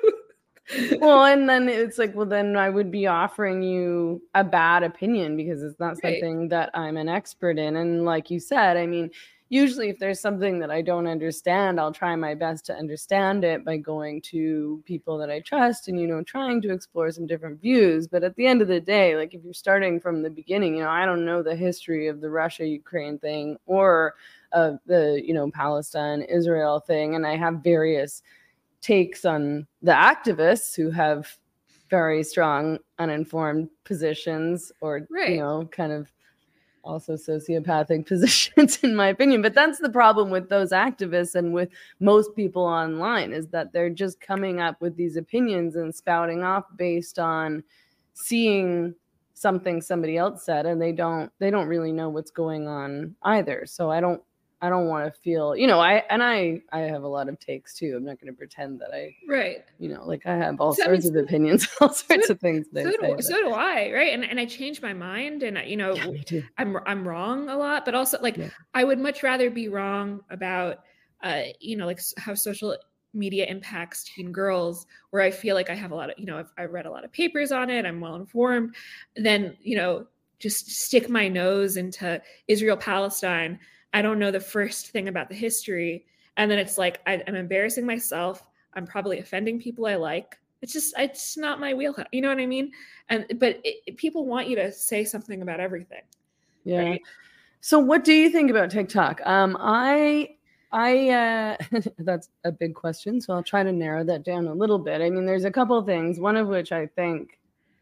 Well, and then it's like, well, then I would be offering you a bad opinion because it's not something that I'm an expert in. And like you said, I mean, usually if there's something that I don't understand, I'll try my best to understand it by going to people that I trust and, trying to explore some different views. But at the end of the day, like if you're starting from the beginning, I don't know the history of the Russia-Ukraine thing or of the, Palestine-Israel thing. And I have various takes on the activists who have very strong uninformed positions or kind of also sociopathic positions in my opinion. But that's the problem with those activists and with most people online, is that they're just coming up with these opinions and spouting off based on seeing something somebody else said, and they don't really know what's going on either. So I don't want to feel, I have a lot of takes too. I'm not going to pretend that like I have all sorts of opinions, all sorts of things. So do I, right? And I change my mind, and I'm wrong a lot, but also like I would much rather be wrong about, like how social media impacts teen girls, where I feel like I have a lot of, I've read a lot of papers on it, I'm well informed, than just stick my nose into Israel-Palestine. I don't know the first thing about the history. And then it's like, I'm embarrassing myself. I'm probably offending people I like. It's not my wheelhouse. You know what I mean? But people want you to say something about everything. Yeah. Right? So what do you think about TikTok? I that's a big question. So I'll try to narrow that down a little bit. I mean, there's a couple of things, one of which I think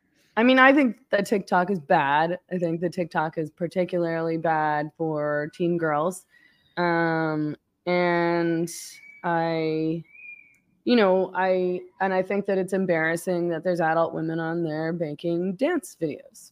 that TikTok is bad. I think that TikTok is particularly bad for teen girls. And I you know, I think that it's embarrassing that there's adult women on there making dance videos.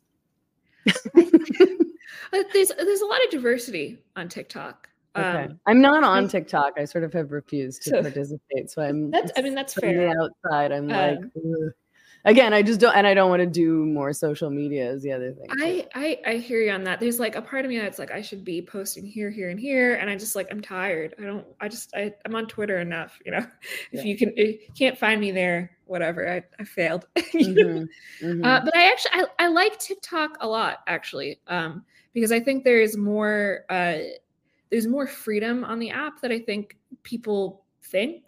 There's a lot of diversity on TikTok. Okay. I'm not on TikTok. I sort of have refused to participate. So that's fair. On the outside, I'm like, ugh. Again, I just don't, and I don't want to do more social media is the other thing. I hear you on that. There's like a part of me that's like, I should be posting here, and here. And I just like, I'm tired. I'm on Twitter enough, you know, if you can't find me there, whatever, I failed. But I like TikTok a lot, actually. Because I think there's more freedom on the app that I think people think.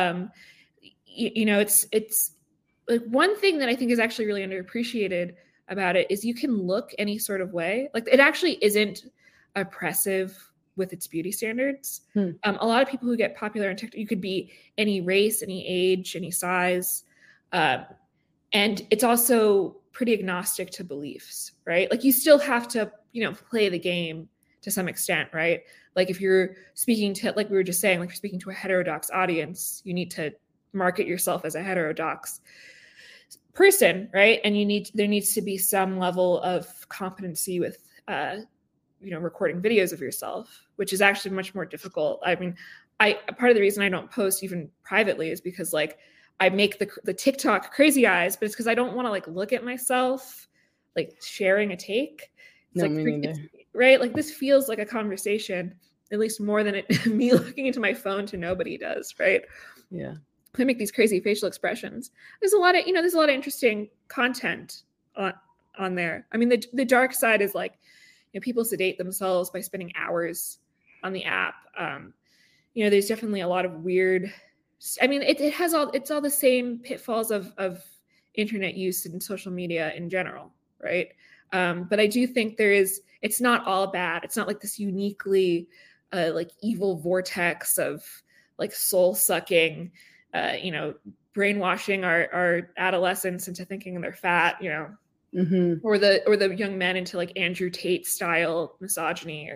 You know, it's like one thing that I think is actually really underappreciated about it is you can look any sort of way. Like it actually isn't oppressive with its beauty standards. A lot of people who get popular on TikTok, you could be any race, any age, any size. And it's also pretty agnostic to beliefs, right? Like you still have to, you know, play the game to some extent, right? Like if you're speaking to, like we were just saying, like you're speaking to a heterodox audience, you need to market yourself as a heterodox person, right? And there needs to be some level of competency with, you know, recording videos of yourself, which is actually much more difficult. I mean, part of the reason I don't post even privately is because like I make the TikTok crazy eyes, but it's because I don't want to like look at myself like sharing a take. It's no, like right? Like this feels like a conversation, at least more than me looking into my phone to nobody does, right? Yeah. I make these crazy facial expressions. There's a lot of interesting content on there. I mean, the dark side is like, you know, people sedate themselves by spending hours on the app. You know, there's definitely a lot of weird. I mean, it's all the same pitfalls of internet use and social media in general, right? But I do think it's not all bad. It's not like this uniquely like evil vortex of like soul sucking, you know, brainwashing our adolescents into thinking they're fat, you know, or the young men into like Andrew Tate style misogyny.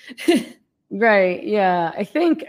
Right. Yeah. I think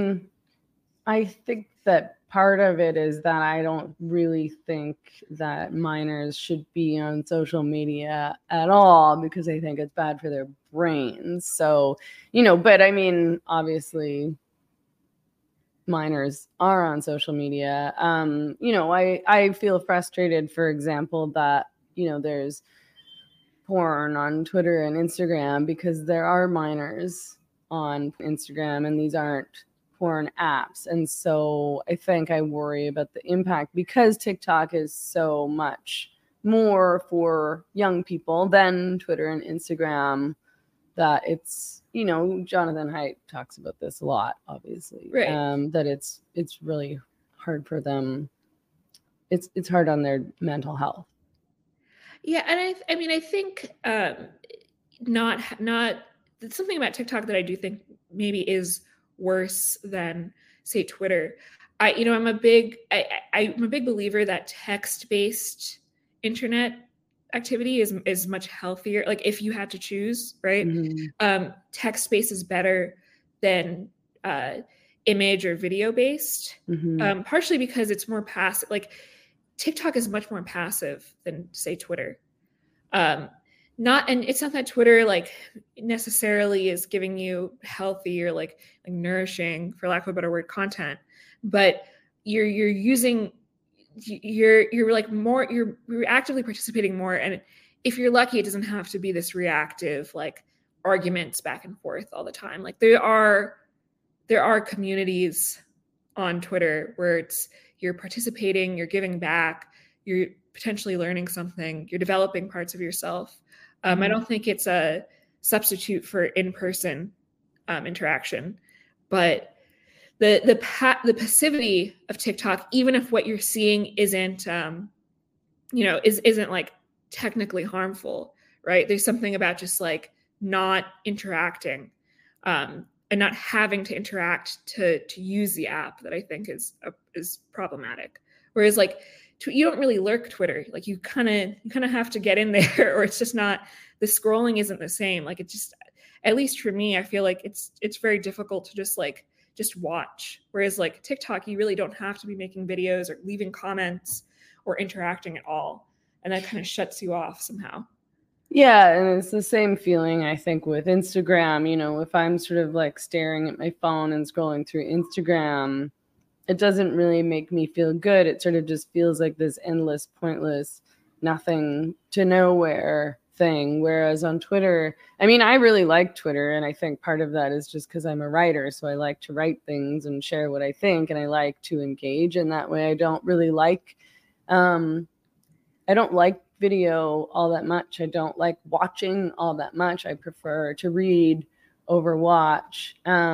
that part of it is that I don't really think that minors should be on social media at all because I think it's bad for their brains. So, you know, but I mean, obviously minors are on social media. You know, I feel frustrated, for example, that, you know, there's porn on Twitter and Instagram because there are minors on Instagram and these aren't porn apps. And so I think I worry about the impact because TikTok is so much more for young people than Twitter and Instagram, that it's, you know, Jonathan Haidt talks about this a lot, obviously, right. That it's really hard for them. It's hard on their mental health. Yeah. And I mean, I think not something about TikTok that I do think maybe is worse than, say, Twitter. I'm a big believer that text-based internet activity is much healthier. Like if you had to choose, right? Text-based is better than image or video-based, partially because it's more passive. Like TikTok is much more passive than, say, Twitter. And it's not that Twitter like necessarily is giving you healthy or like nourishing, for lack of a better word, content, but you're like more, you're actively participating more. And if you're lucky, it doesn't have to be this reactive like arguments back and forth all the time. Like there are communities on Twitter where you're participating, you're giving back, you're potentially learning something, you're developing parts of yourself. I don't think it's a substitute for in-person interaction, but the passivity of TikTok, even if what you're seeing isn't, isn't like technically harmful, right? There's something about just like not interacting and not having to interact to use the app that I think is problematic. Whereas like you don't really lurk Twitter. Like you kind of have to get in there, or it's just not, the scrolling isn't the same. Like it just, at least for me, I feel like it's very difficult to just just watch. Whereas like TikTok, you really don't have to be making videos or leaving comments or interacting at all. And that kind of shuts you off somehow. Yeah, and it's the same feeling, I think, with Instagram. You know, if I'm sort of like staring at my phone and scrolling through Instagram, it doesn't really make me feel good. It sort of just feels like this endless, pointless, nothing to nowhere thing. Whereas on Twitter, I mean, I really like Twitter, and I think part of that is just because I'm a writer, so I like to write things and share what I think, and I like to engage in that way. I don't really like, I don't like video all that much. I don't like watching all that much. I prefer to read over watch.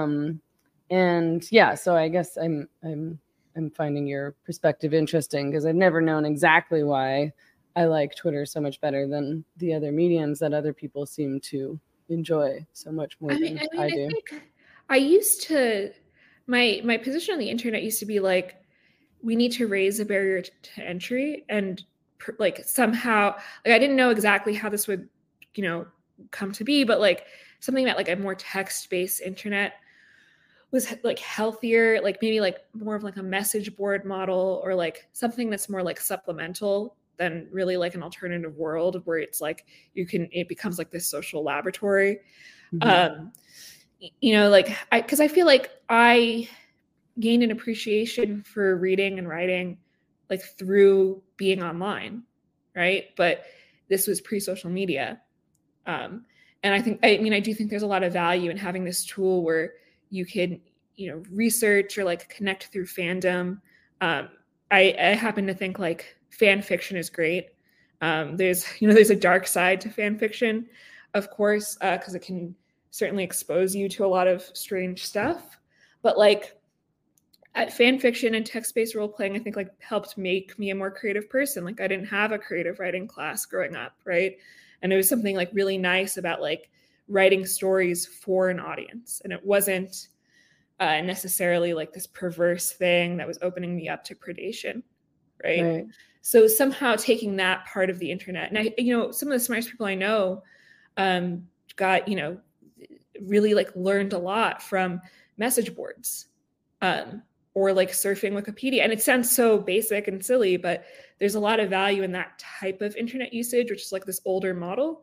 And yeah, so I guess I'm finding your perspective interesting, because I've never known exactly why I like Twitter so much better than the other mediums that other people seem to enjoy so much more than I do. I think I used to, my position on the internet used to be like, we need to raise a barrier to entry, and like somehow, like I didn't know exactly how this would, you know, come to be, but like something that like a more text-based internet was like healthier, like maybe like more of like a message board model, or like something that's more like supplemental than really like an alternative world where it's like it becomes like this social laboratory. Mm-hmm. You know, like because I feel like I gained an appreciation for reading and writing like through being online, right? But this was pre-social media. And I do think there's a lot of value in having this tool where you can, you know, research or like connect through fandom. I happen to think like fan fiction is great. There's a dark side to fan fiction, of course, because it can certainly expose you to a lot of strange stuff. But like fan fiction and text-based role-playing, I think like helped make me a more creative person. Like I didn't have a creative writing class growing up, right? And it was something like really nice about like writing stories for an audience. And it wasn't necessarily like this perverse thing that was opening me up to predation, right? So somehow taking that part of the internet, and I, you know, some of the smartest people I know got, you know, really like learned a lot from message boards or like surfing Wikipedia. And it sounds so basic and silly, but there's a lot of value in that type of internet usage, which is like this older model.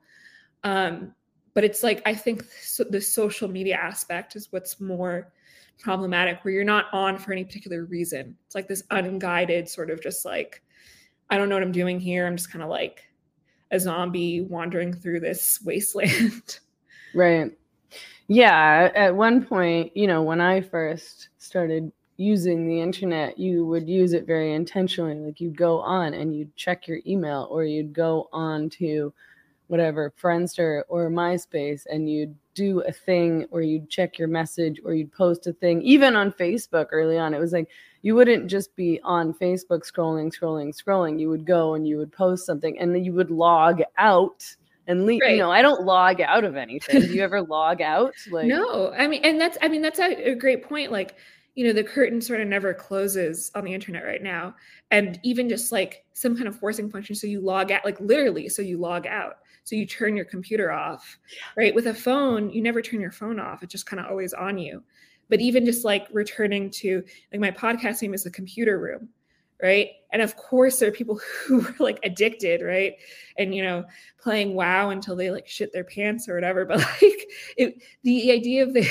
But it's like, I think the social media aspect is what's more problematic, where you're not on for any particular reason. It's like this unguided sort of just like, I don't know what I'm doing here. I'm just kind of like a zombie wandering through this wasteland. Right. Yeah. At one point, you know, when I first started using the internet, you would use it very intentionally. Like you'd go on and you'd check your email, or you'd go on to whatever, Friendster or MySpace, and you'd do a thing, or you'd check your message, or you'd post a thing. Even on Facebook early on, it was like you wouldn't just be on Facebook scrolling. You would go and you would post something, and then you would log out and leave. Right. You know, I don't log out of anything. Do you ever log out? Like, no, that's a great point. Like, you know, the curtain sort of never closes on the internet right now. And even just like some kind of forcing function. So you log out, like literally, so you log out. So you turn your computer off, right? With a phone, you never turn your phone off. It's just kind of always on you. But even just like returning to, like my podcast name is The Computer Room, right? And of course there are people who are like addicted, right? And, you know, playing WoW until they like shit their pants or whatever. But like the idea of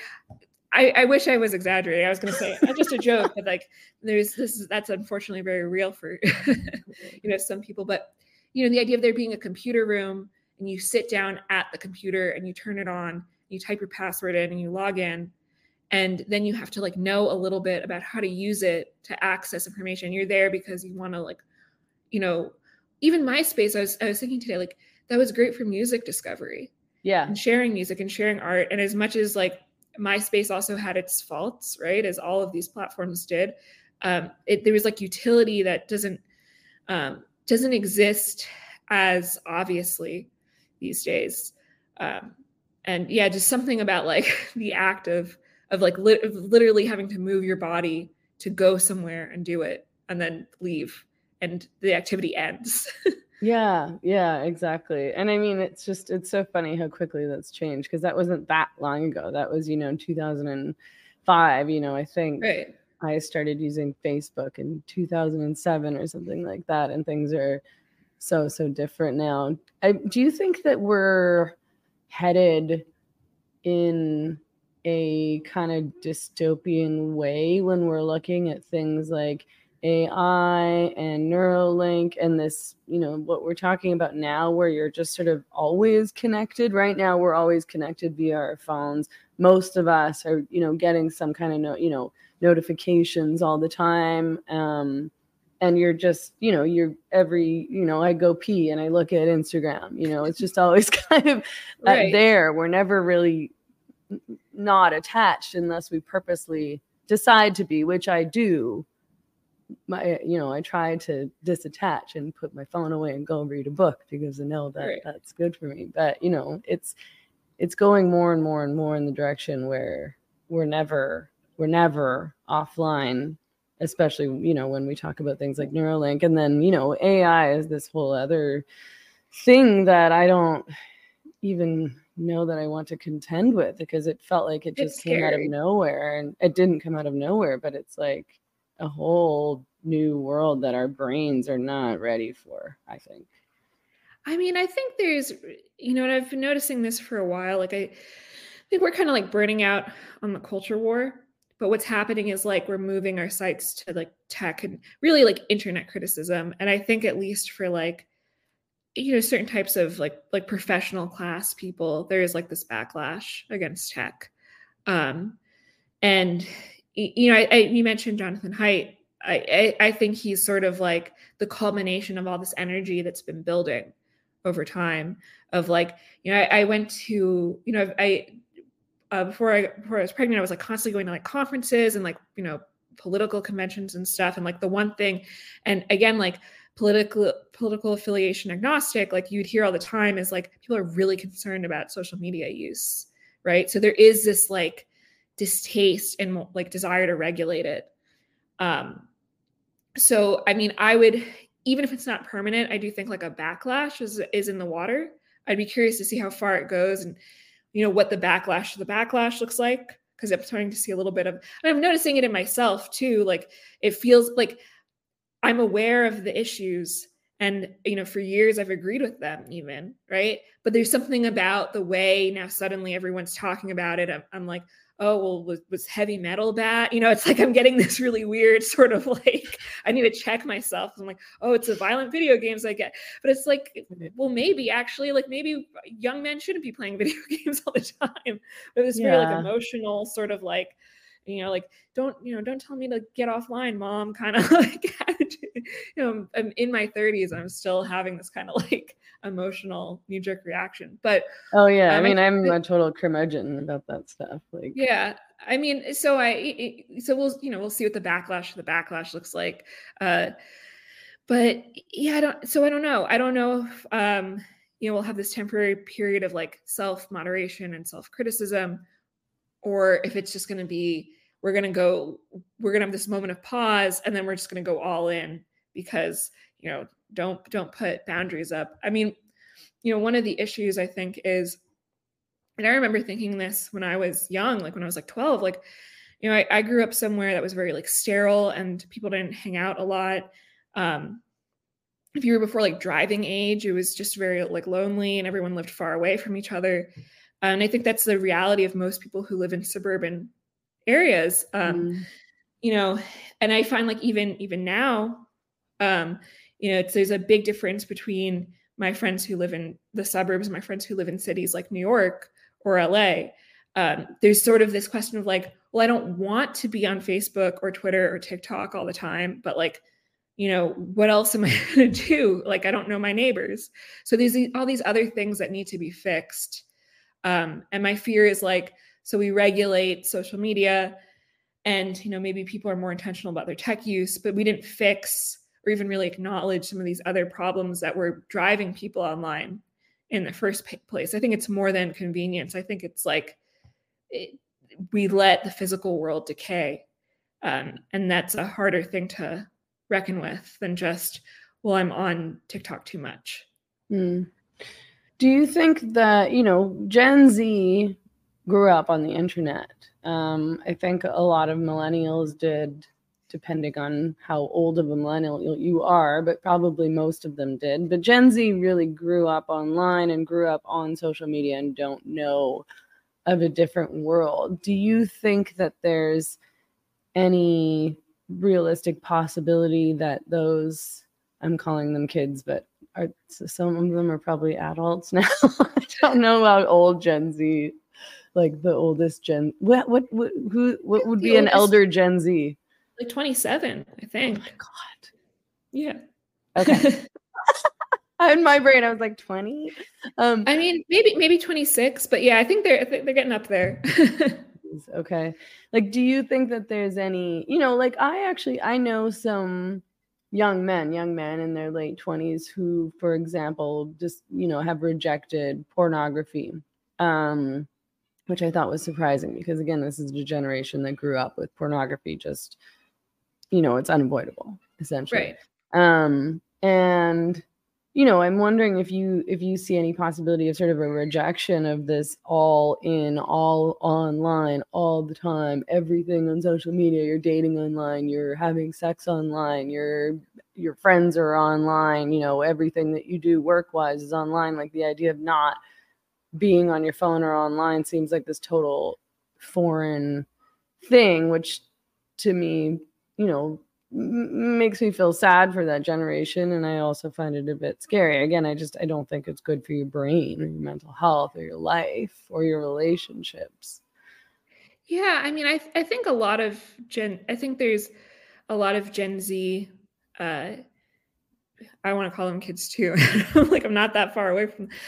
I wish I was exaggerating. I was going to say not just a joke, but like that's unfortunately very real for, you know, some people. But, you know, the idea of there being a computer room and you sit down at the computer and you turn it on, you type your password in and you log in, and then you have to like know a little bit about how to use it to access information. You're there because you want to, like, you know, even MySpace, I was thinking today, like that was great for music discovery. Yeah. And sharing music and sharing art. And as much as like MySpace also had its faults, right? As all of these platforms did, there was like utility that doesn't exist as obviously these days. And yeah, just something about like the act of like literally having to move your body to go somewhere and do it and then leave and the activity ends. Yeah, exactly. And I mean, it's so funny how quickly that's changed, because that wasn't that long ago. That was, you know, 2000 and 5, I think right. I started using Facebook in 2007 or something like that, and things are so different now. Do you think that we're headed in a kind of dystopian way when we're looking at things like AI and Neuralink and this, what we're talking about now, where you're just sort of always connected? Right now, we're always connected via our phones. Most of us are, getting some kind of, notifications all the time. And you're just, you're every, I go pee and I look at Instagram, it's just always kind of right. there. We're never really not attached unless we purposely decide to be, which I do. I try to disattach and put my phone away and go read a book because I know that right. that's good for me. But, it's going more and more and more in the direction where we're never offline, especially, when we talk about things like Neuralink. And then, AI is this whole other thing that I don't even know that I want to contend with, because it felt like it just came out of nowhere. And it didn't come out of nowhere, but it's like a whole new world that our brains are not ready for, I think. I mean, I think there's, and I've been noticing this for a while. Like, I think we're kind of like burning out on the culture war. But what's happening is like we're moving our sights to like tech and really like internet criticism. And I think at least for like, certain types of like professional class people, there is like this backlash against tech. And, you mentioned Jonathan Haidt. I think he's sort of like the culmination of all this energy that's been building over time of like, I went to, before I was pregnant, I was like constantly going to like conferences and like, political conventions and stuff. And like the one thing, and again, like political affiliation agnostic, like you'd hear all the time, is like people are really concerned about social media use, right? So there is this like distaste and like desire to regulate it. So, I mean, I would, even if it's not permanent, I do think like a backlash is in the water. I'd be curious to see how far it goes and, what the backlash looks like. Cause I'm starting to see a little bit of, and I'm noticing it in myself too. Like it feels like I'm aware of the issues and, for years I've agreed with them even, right? But there's something about the way now suddenly everyone's talking about it. I'm like, oh, well, was heavy metal bad? It's like I'm getting this really weird sort of like, I need to check myself. I'm like, oh, it's the violent video games I get. But it's like, well, maybe actually, like maybe young men shouldn't be playing video games all the time. But this very like emotional sort of like, like, don't tell me to get offline, mom, kind of like attitude. I'm in my 30s. I'm still having this kind of like emotional knee-jerk reaction. But oh yeah, I mean, I'm a total curmudgeon about that stuff. Like, yeah, I mean, so we'll see what the backlash looks like. But yeah, I don't know. I don't know if we'll have this temporary period of like self-moderation and self-criticism, or if it's just going to be, we're going to have this moment of pause and then we're just going to go all in because, don't put boundaries up. I mean, one of the issues I think is, and I remember thinking this when I was young, like when I was like 12, like, I grew up somewhere that was very like sterile and people didn't hang out a lot. If you were before like driving age, it was just very like lonely and everyone lived far away from each other. And I think that's the reality of most people who live in suburban areas. And I find like even now, there's a big difference between my friends who live in the suburbs and my friends who live in cities like New York or LA. There's sort of this question of like, well, I don't want to be on Facebook or Twitter or TikTok all the time, but like, what else am I going to do? Like, I don't know my neighbors. So there's all these other things that need to be fixed. And my fear is like, so we regulate social media and, maybe people are more intentional about their tech use, but we didn't fix or even really acknowledge some of these other problems that were driving people online in the first place. I think it's more than convenience. I think it's like we let the physical world decay. And that's a harder thing to reckon with than just, well, I'm on TikTok too much. Do you think that, Gen Z grew up on the internet. I think a lot of millennials did, depending on how old of a millennial you are, but probably most of them did. But Gen Z really grew up online and grew up on social media and don't know of a different world. Do you think that there's any realistic possibility that those, I'm calling them kids, but some of them are probably adults now. I don't know about old Gen Z, like the oldest Gen. What would be an elder Gen Z? Like 27, I think. Oh my God. Yeah. Okay. In my brain, I was like 20. I mean, maybe 26, but yeah, I think they're getting up there. Okay. Like, do you think that there's any, like I know some young men in their late 20s who, for example, just, have rejected pornography, which I thought was surprising because, again, this is a generation that grew up with pornography. Just, it's unavoidable, essentially. Right. And, I'm wondering if you see any possibility of sort of a rejection of this all online, all the time, everything on social media. You're dating online, you're having sex online, your friends are online, everything that you do work-wise is online. Like, the idea of not being on your phone or online seems like this total foreign thing, which to me, makes me feel sad for that generation. And I also find it a bit scary. Again, I don't think it's good for your brain or your mental health or your life or your relationships. Yeah, I mean, I think there's a lot of Gen Z, I want to call them kids too. Like, I'm not that far away from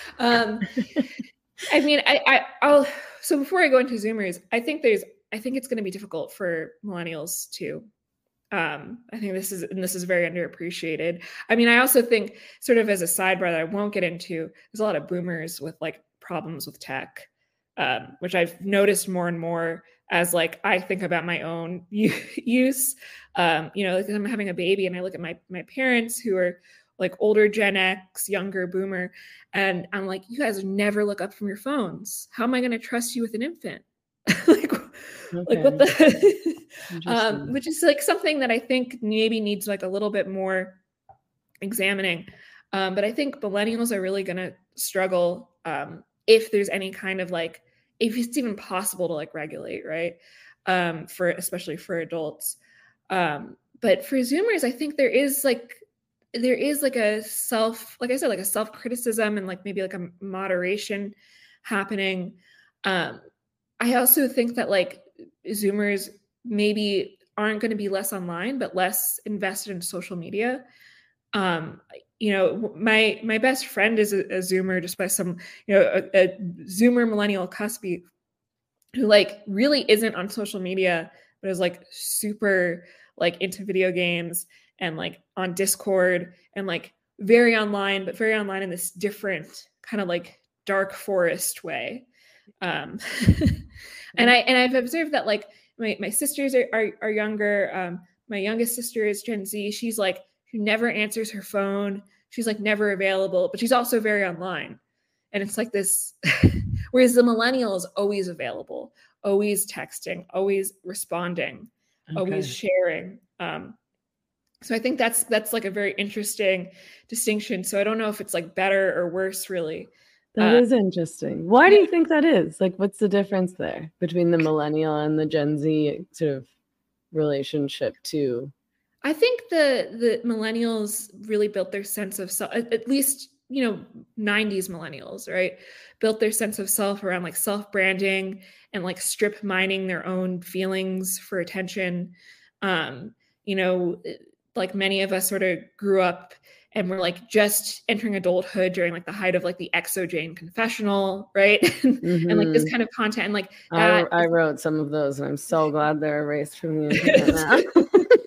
I mean, so before I go into Zoomers, I think it's going to be difficult for millennials too. I think this is very underappreciated. I mean, I also think, sort of as a sidebar that I won't get into, there's a lot of boomers with like problems with tech, which I've noticed more and more as like I think about my own use. Like I'm having a baby and I look at my parents who are like older Gen X, younger boomer, and I'm like, you guys never look up from your phones. How am I going to trust you with an infant? Like what the which is like something that I think maybe needs like a little bit more examining. But I think millennials are really going to struggle if there's any kind of like, if it's even possible to like regulate, right? Especially for adults. But for Zoomers, I think there is like a self-criticism and like maybe like a moderation happening. I also think that like Zoomers maybe aren't going to be less online, but less invested in social media. My best friend is a Zoomer, just by some, a Zoomer millennial cuspy, who like really isn't on social media, but is like super like into video games and like on Discord and like very online, but very online in this different kind of like dark forest way. And I've observed that like my sisters are younger. My youngest sister is Gen Z. She's like, she never answers her phone. She's like never available, but she's also very online. And it's like this, whereas the millennial is always available, always texting, always responding, always sharing. So I think that's like a very interesting distinction. So I don't know if it's like better or worse, really. That is interesting. Why do you think that is? Like, what's the difference there between the millennial and the Gen Z sort of relationship too? I think the millennials really built their sense of self, at least, 90s millennials, right? Built their sense of self around like self-branding and like strip mining their own feelings for attention. Like many of us sort of grew up and we're like just entering adulthood during like the height of like the ExoJane confessional, right? And like this kind of content and like that. I wrote some of those and I'm so glad they're erased from the internet now.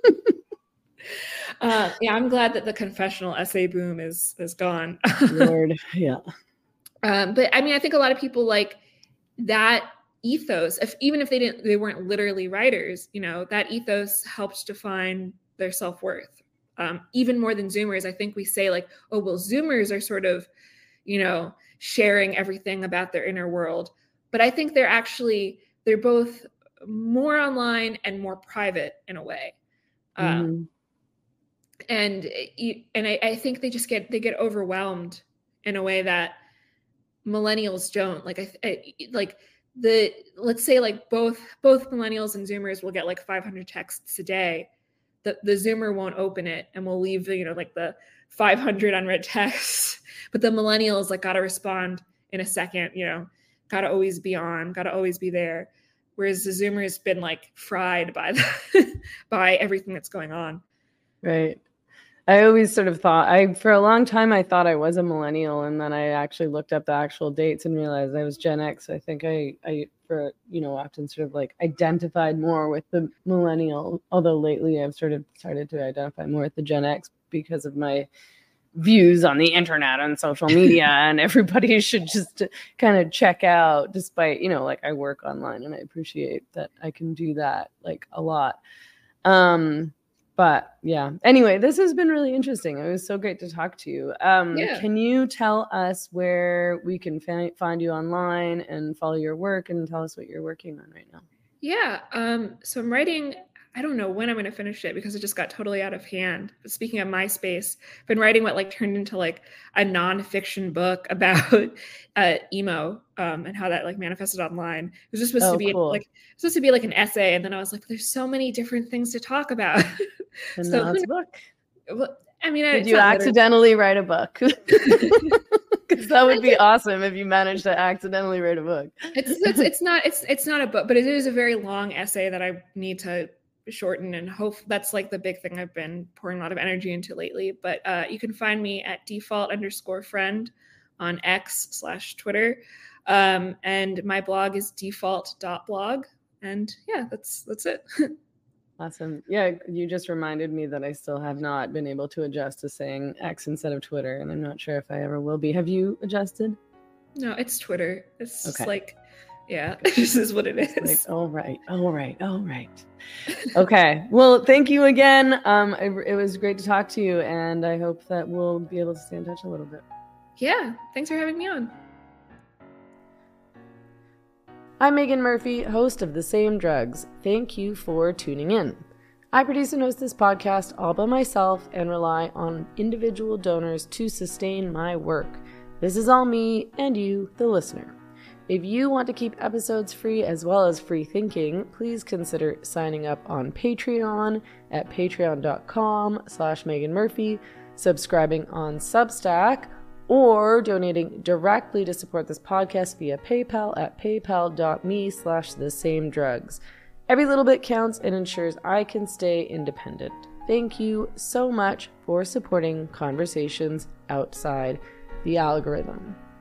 I'm glad that the confessional essay boom is gone. Lord, yeah. But I mean, I think a lot of people like that ethos, even if they weren't literally writers, that ethos helped define their self-worth. Even more than Zoomers. I think we say like, oh, well, Zoomers are sort of, sharing everything about their inner world. But I think they're both more online and more private in a way. And I think they get overwhelmed in a way that millennials don't. Let's say like both millennials and Zoomers will get like 500 texts a day. The Zoomer won't open it and will leave like the 500 unread texts. But the millennials like got to respond in a second. Got to always be on. Got to always be there. Whereas the Zoomer has been like fried by by everything that's going on. Right. I always sort of thought for a long time, I thought I was a millennial. And then I actually looked up the actual dates and realized I was Gen X. I think I often sort of like identified more with the millennial, although lately I've sort of started to identify more with the Gen X because of my views on the internet and social media. And everybody should just kind of check out, despite, like I work online and I appreciate that I can do that like a lot. But yeah, anyway, this has been really interesting. It was so great to talk to you. Can you tell us where we can find you online and follow your work and tell us what you're working on right now? Yeah. So I'm writing, I don't know when I'm going to finish it because it just got totally out of hand. But speaking of MySpace, I've been writing what like turned into like a nonfiction book about emo and how that like manifested online. It was just supposed to be like an essay, and then I was like, "There's so many different things to talk about." And so, now it's a book. Well, I mean, did you accidentally write a book? Because that would be awesome if you managed to accidentally write a book. It's not a book, but it is a very long essay that I need to shorten, and hope that's like the big thing I've been pouring a lot of energy into lately. But you can find me at default_friend on X/Twitter. And my blog is default.blog. And yeah, that's it. Awesome. Yeah, you just reminded me that I still have not been able to adjust to saying X instead of Twitter, and I'm not sure if I ever will be. Have you adjusted? No, it's Twitter. It's just like, yeah, this is what it is. Like, all right. Okay. Well, thank you again. It was great to talk to you, and I hope that we'll be able to stay in touch a little bit. Yeah. Thanks for having me on. I'm Megan Murphy, host of The Same Drugs. Thank you for tuning in. I produce and host this podcast all by myself and rely on individual donors to sustain my work. This is all me and you, the listener. If you want to keep episodes free as well as free thinking, please consider signing up on Patreon at patreon.com/Megan Murphy, subscribing on Substack, or donating directly to support this podcast via PayPal at paypal.me/thesamedrugs. Every little bit counts and ensures I can stay independent. Thank you so much for supporting conversations outside the algorithm.